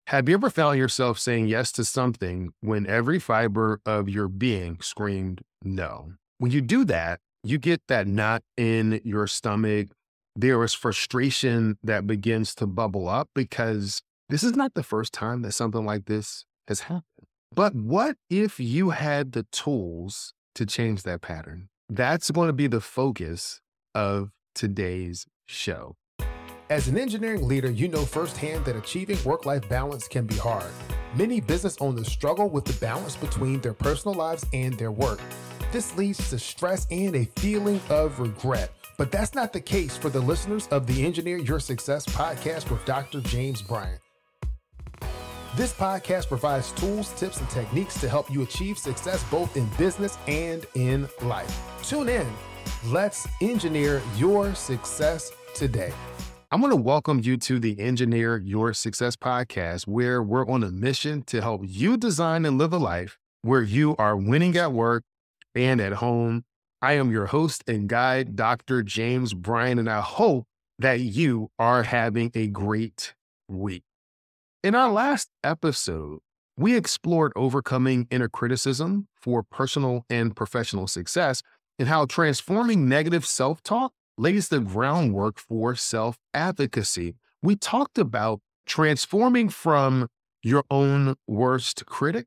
Have you ever found yourself saying yes to something when every fiber of your being screamed no? When you do that, you get that knot in your stomach. There is frustration that begins to bubble up because this is not the first time that something like this has happened. But what if you had the tools to change that pattern? That's going to be the focus of today's show. As an engineering leader, you know firsthand that achieving work-life balance can be hard. Many business owners struggle with the balance between their personal lives and their work. This leads to stress and a feeling of regret. But that's not the case for the listeners of the Engineer Your Success podcast with Dr. James Bryant. This podcast provides tools, tips, and techniques to help you achieve success both in business and in life. Tune in. Let's engineer your success today. I'm going to welcome you to the Engineer Your Success podcast, where we're on a mission to help you design and live a life where you are winning at work and at home. I am your host and guide, Dr. James Bryant, and I hope that you are having a great week. In our last episode, we explored overcoming inner criticism for personal and professional success and how transforming negative self-talk lays the groundwork for self-advocacy. We talked about transforming from your own worst critic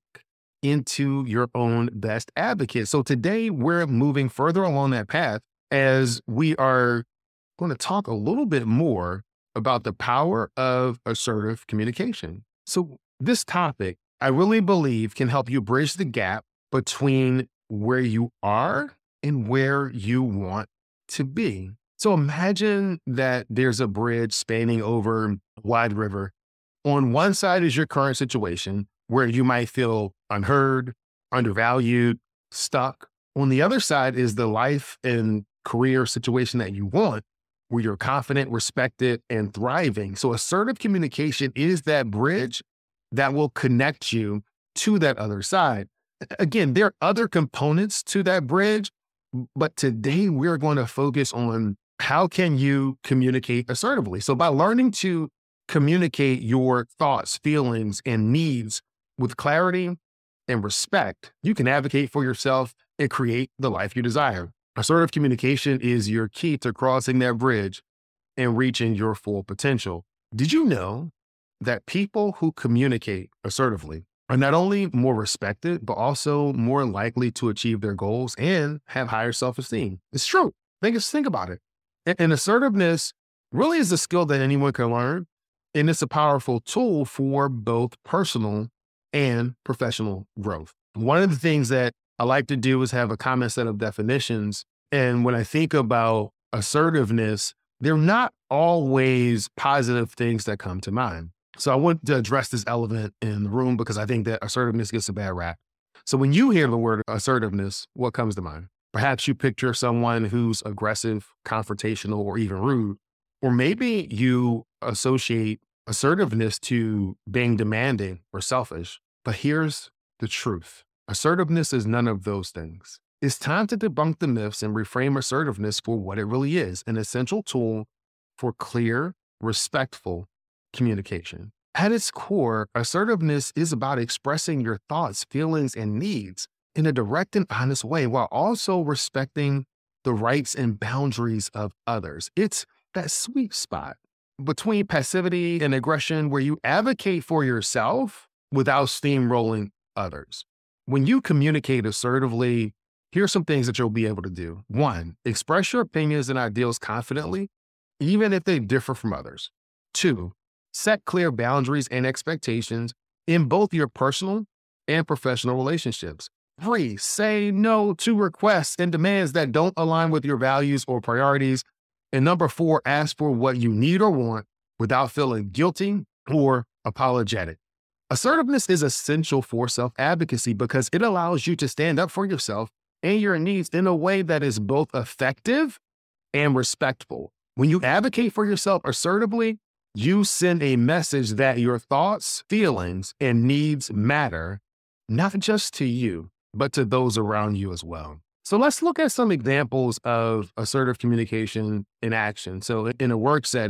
into your own best advocate. So today we're moving further along that path as we are going to talk a little bit more about the power of assertive communication. So this topic, I really believe, can help you bridge the gap between where you are and where you want to be. So imagine that there's a bridge spanning over a wide river. On one side is your current situation where you might feel unheard, undervalued, stuck. On the other side is the life and career situation that you want, where you're confident, respected, and thriving. So assertive communication is that bridge that will connect you to that other side. Again, there are other components to that bridge, but today we're going to focus on how can you communicate assertively? So by learning to communicate your thoughts, feelings, and needs with clarity and respect, you can advocate for yourself and create the life you desire. Assertive communication is your key to crossing that bridge and reaching your full potential. Did you know that people who communicate assertively are not only more respected, but also more likely to achieve their goals and have higher self-esteem? It's true. Think about it. And assertiveness really is a skill that anyone can learn, and it's a powerful tool for both personal and professional growth. One of the things that I like to do is have a common set of definitions. And when I think about assertiveness, they're not always positive things that come to mind. So I want to address this elephant in the room because I think that assertiveness gets a bad rap. So when you hear the word assertiveness, what comes to mind? Perhaps you picture someone who's aggressive, confrontational, or even rude. Or maybe you associate assertiveness to being demanding or selfish. But here's the truth. Assertiveness is none of those things. It's time to debunk the myths and reframe assertiveness for what it really is, an essential tool for clear, respectful communication. At its core, assertiveness is about expressing your thoughts, feelings, and needs in a direct and honest way while also respecting the rights and boundaries of others. It's that sweet spot between passivity and aggression where you advocate for yourself without steamrolling others. When you communicate assertively, here's some things that you'll be able to do. 1, express your opinions and ideals confidently, even if they differ from others. 2, set clear boundaries and expectations in both your personal and professional relationships. 3, say no to requests and demands that don't align with your values or priorities. And 4, ask for what you need or want without feeling guilty or apologetic. Assertiveness is essential for self-advocacy because it allows you to stand up for yourself and your needs in a way that is both effective and respectful. When you advocate for yourself assertively, you send a message that your thoughts, feelings, and needs matter, not just to you, but to those around you as well. So let's look at some examples of assertive communication in action. So in a work setting,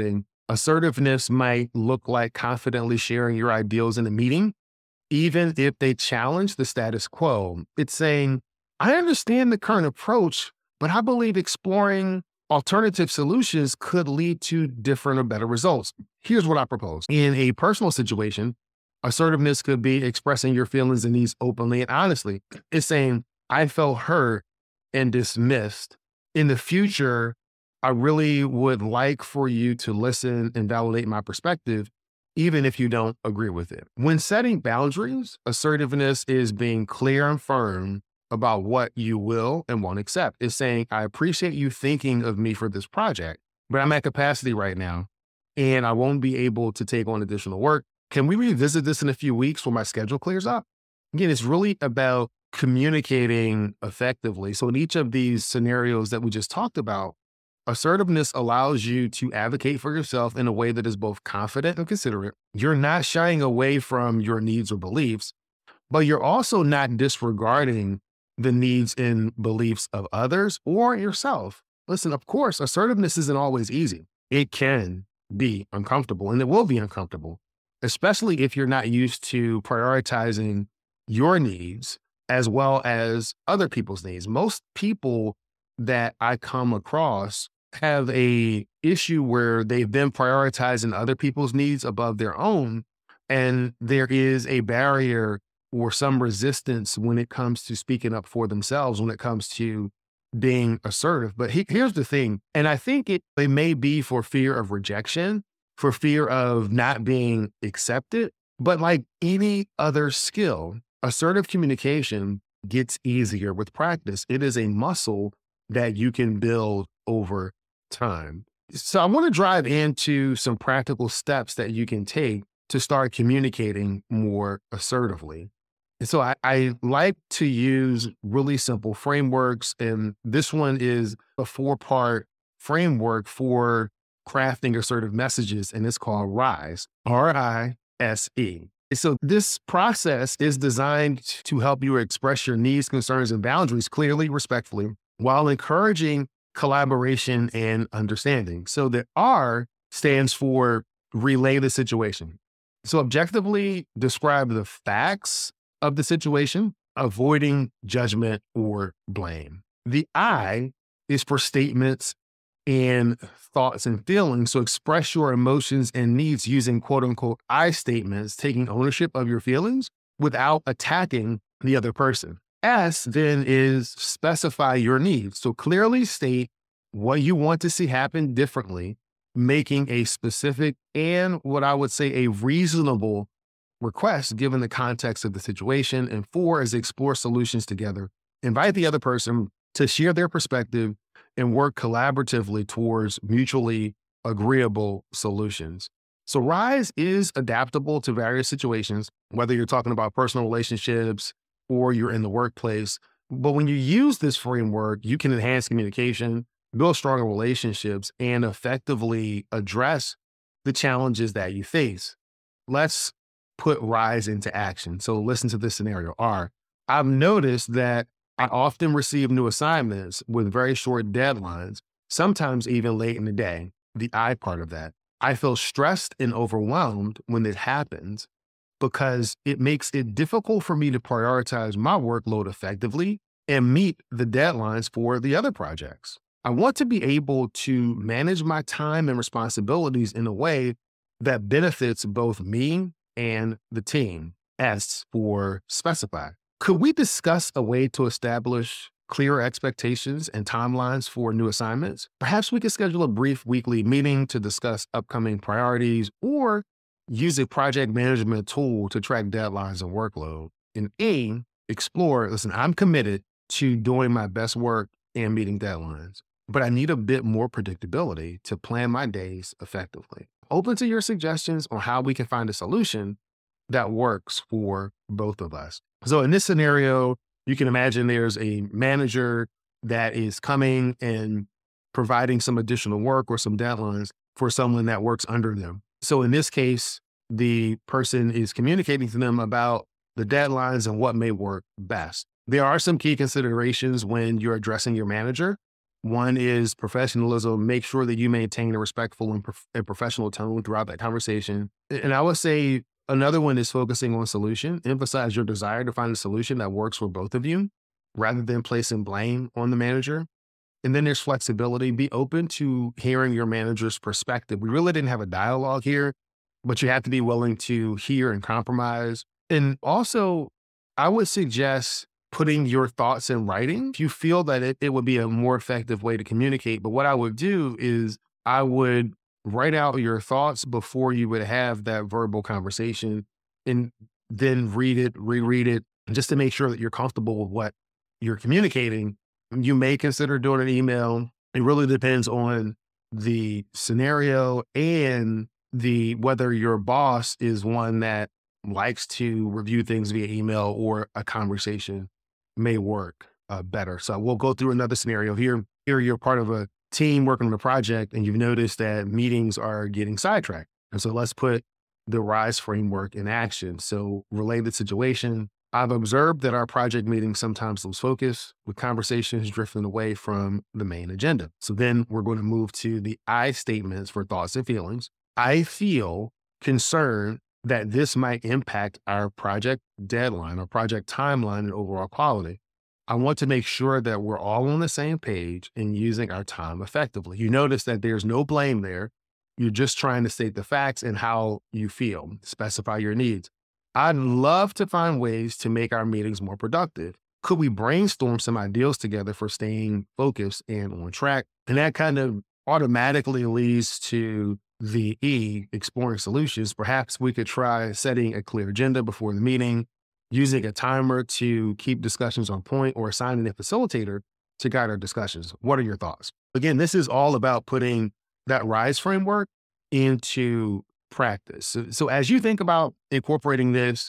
Assertiveness might look like confidently sharing your ideals in a meeting, even if they challenge the status quo. It's saying, I understand the current approach, but I believe exploring alternative solutions could lead to different or better results. Here's what I propose. In a personal situation, assertiveness could be expressing your feelings and needs openly and honestly. It's saying, I felt hurt and dismissed. In the future, I really would like for you to listen and validate my perspective, even if you don't agree with it. When setting boundaries, assertiveness is being clear and firm about what you will and won't accept. It's saying, I appreciate you thinking of me for this project, but I'm at capacity right now and I won't be able to take on additional work. Can we revisit this in a few weeks when my schedule clears up? Again, it's really about communicating effectively. So in each of these scenarios that we just talked about, assertiveness allows you to advocate for yourself in a way that is both confident and considerate. You're not shying away from your needs or beliefs, but you're also not disregarding the needs and beliefs of others or yourself. Listen, of course, assertiveness isn't always easy. It can be uncomfortable, and it will be uncomfortable, especially if you're not used to prioritizing your needs as well as other people's needs. Most people that I come across have a issue where they've been prioritizing other people's needs above their own, and there is a barrier or some resistance when it comes to speaking up for themselves, when it comes to being assertive. But here's the thing, and I think it may be for fear of rejection, for fear of not being accepted, but like any other skill, assertive communication gets easier with practice. It is a muscle that you can build over time. So I want to drive into some practical steps that you can take to start communicating more assertively. And so I like to use really simple frameworks, and this one is a 4-part framework for crafting assertive messages, and it's called RISE, R-I-S-E. So this process is designed to help you express your needs, concerns, and boundaries clearly, respectfully, while encouraging collaboration and understanding. So the R stands for relay the situation. So objectively describe the facts of the situation, avoiding judgment or blame. The I is for statements and thoughts and feelings. So express your emotions and needs using quote unquote I statements, taking ownership of your feelings without attacking the other person. S then is specify your needs. So clearly state what you want to see happen differently, making a specific and what I would say a reasonable request given the context of the situation. And 4 is explore solutions together. Invite the other person to share their perspective and work collaboratively towards mutually agreeable solutions. So RISE is adaptable to various situations, whether you're talking about personal relationships or you're in the workplace. But when you use this framework, you can enhance communication, build stronger relationships, and effectively address the challenges that you face. Let's put RISE into action. So listen to this scenario. R, I've noticed that I often receive new assignments with very short deadlines, sometimes even late in the day. The I part of that. I feel stressed and overwhelmed when it happens because it makes it difficult for me to prioritize my workload effectively and meet the deadlines for the other projects. I want to be able to manage my time and responsibilities in a way that benefits both me and the team. S for specify. Could we discuss a way to establish clear expectations and timelines for new assignments? Perhaps we could schedule a brief weekly meeting to discuss upcoming priorities or use a project management tool to track deadlines and workload. And A, explore, listen, I'm committed to doing my best work and meeting deadlines, but I need a bit more predictability to plan my days effectively. Open to your suggestions on how we can find a solution that works for both of us. So in this scenario, you can imagine there's a manager that is coming and providing some additional work or some deadlines for someone that works under them. So in this case, the person is communicating to them about the deadlines and what may work best. There are some key considerations when you're addressing your manager. One is professionalism. Make sure that you maintain a respectful and professional tone throughout that conversation. And I would say another one is focusing on solution. Emphasize your desire to find a solution that works for both of you rather than placing blame on the manager. And then there's flexibility. Be open to hearing your manager's perspective. We really didn't have a dialogue here, but you have to be willing to hear and compromise. And also, I would suggest putting your thoughts in writing. If you feel that it would be a more effective way to communicate. But what I would do is I would write out your thoughts before you would have that verbal conversation and then read it, reread it, just to make sure that you're comfortable with what you're communicating. You may consider doing an email. It really depends on the scenario and whether your boss is one that likes to review things via email or a conversation may work better. So we'll go through another scenario here. Here you're part of a team working on a project and you've noticed that meetings are getting sidetracked. And so let's put the RISE framework in action. So related situation, I've observed that our project meetings sometimes lose focus with conversations drifting away from the main agenda. So then we're going to move to the I statements for thoughts and feelings. I feel concerned that this might impact our project deadline or project timeline and overall quality. I want to make sure that we're all on the same page and using our time effectively. You notice that there's no blame there. You're just trying to state the facts and how you feel, specify your needs. I'd love to find ways to make our meetings more productive. Could we brainstorm some ideas together for staying focused and on track? And that kind of automatically leads to the E, exploring solutions. Perhaps we could try setting a clear agenda before the meeting, using a timer to keep discussions on point, or assigning a facilitator to guide our discussions. What are your thoughts? Again, this is all about putting that RISE framework into practice. So as you think about incorporating this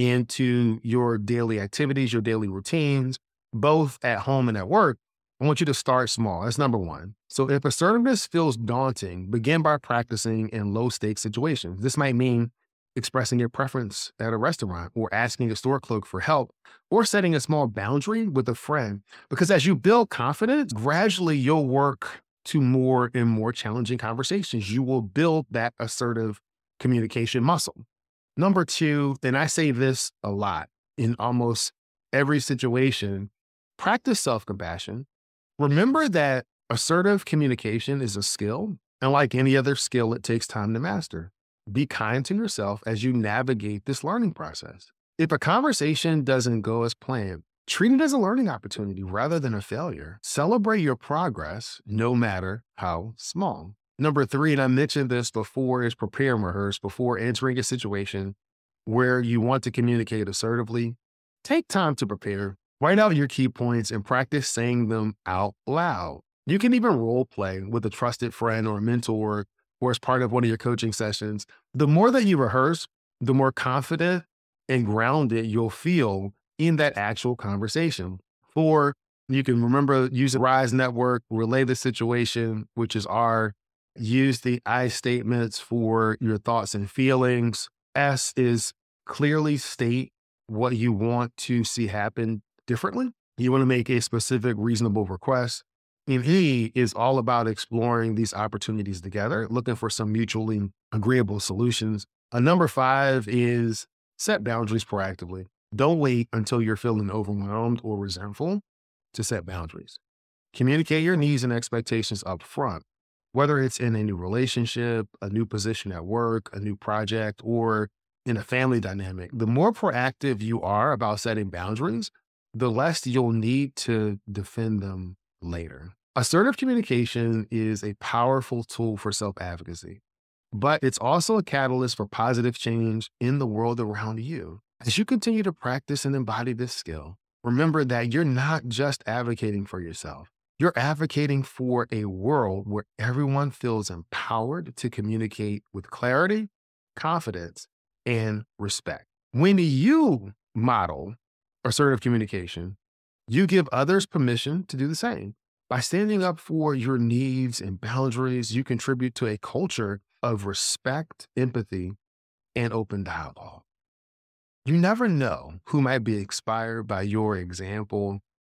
into your daily activities, your daily routines, both at home and at work, I want you to start small. That's number one. So if assertiveness feels daunting, begin by practicing in low stakes situations. This might mean expressing your preference at a restaurant, or asking a store clerk for help, or setting a small boundary with a friend. Because as you build confidence, gradually you'll work to more and more challenging conversations. You will build that assertive communication muscle. Number two, and I say this a lot in almost every situation, practice self-compassion. Remember that assertive communication is a skill, and like any other skill, it takes time to master. Be kind to yourself as you navigate this learning process. If a conversation doesn't go as planned, treat it as a learning opportunity rather than a failure. Celebrate your progress, no matter how small. Number three, and I mentioned this before, is prepare and rehearse before entering a situation where you want to communicate assertively. Take time to prepare. Write out your key points and practice saying them out loud. You can even role play with a trusted friend or a mentor, or as part of one of your coaching sessions. The more that you rehearse, the more confident and grounded you'll feel in that actual conversation. Four, you can remember, use the RISE network, relay the situation, which is R. Use the I statements for your thoughts and feelings. S is clearly state what you want to see happen differently. You want to make a specific, reasonable request. And E is all about exploring these opportunities together, looking for some mutually agreeable solutions. Number five is set boundaries proactively. Don't wait until you're feeling overwhelmed or resentful to set boundaries. Communicate your needs and expectations up front, whether it's in a new relationship, a new position at work, a new project, or in a family dynamic. The more proactive you are about setting boundaries, the less you'll need to defend them later. Assertive communication is a powerful tool for self-advocacy, but it's also a catalyst for positive change in the world around you. As you continue to practice and embody this skill, remember that you're not just advocating for yourself. You're advocating for a world where everyone feels empowered to communicate with clarity, confidence, and respect. When you model assertive communication, you give others permission to do the same. By standing up for your needs and boundaries, you contribute to a culture of respect, empathy, and open dialogue. You never know who might be inspired by your example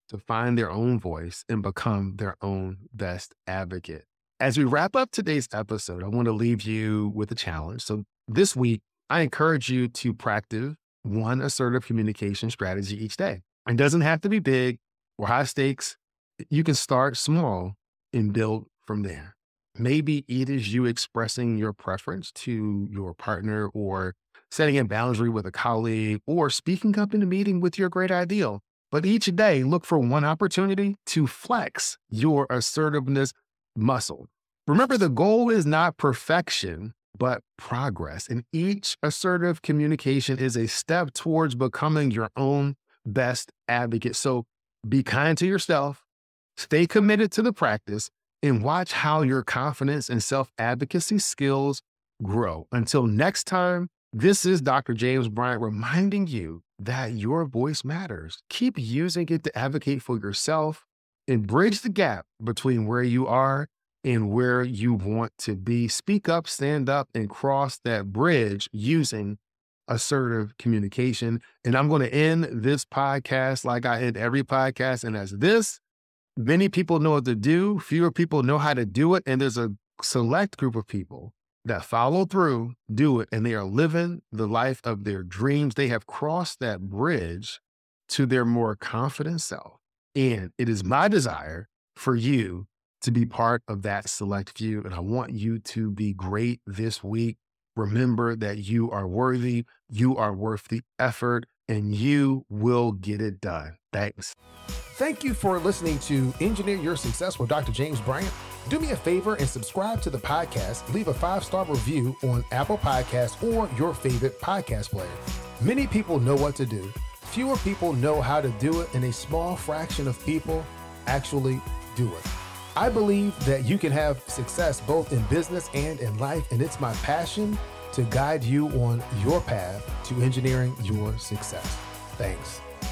to find their own voice and become their own best advocate. As we wrap up today's episode, I want to leave you with a challenge. So this week, I encourage you to practice one assertive communication strategy each day. It doesn't have to be big or high stakes. You can start small and build from there. Maybe it is you expressing your preference to your partner, or setting a boundary with a colleague, or speaking up in a meeting with your great ideal. But each day, look for one opportunity to flex your assertiveness muscle. Remember, the goal is not perfection, but progress. And each assertive communication is a step towards becoming your own best advocate. So be kind to yourself, stay committed to the practice, and watch how your confidence and self-advocacy skills grow. Until next time, this is Dr. James Bryant reminding you that your voice matters. Keep using it to advocate for yourself and bridge the gap between where you are and where you want to be. Speak up, stand up, and cross that bridge using assertive communication. And I'm going to end this podcast like I end every podcast. And as this, many people know what to do, fewer people know how to do it. And there's a select group of people that follow through, do it, and they are living the life of their dreams. They have crossed that bridge to their more confident self. And it is my desire for you to be part of that select few. And I want you to be great this week. Remember that you are worthy, you are worth the effort, and you will get it done. Thanks. Thank you for listening to Engineer Your Success with Dr. James Bryant. Do me a favor and subscribe to the podcast. Leave a 5-star review on Apple Podcasts or your favorite podcast player. Many people know what to do. Fewer people know how to do it, and a small fraction of people actually do it. I believe that you can have success both in business and in life, and it's my passion to guide you on your path to engineering your success. Thanks.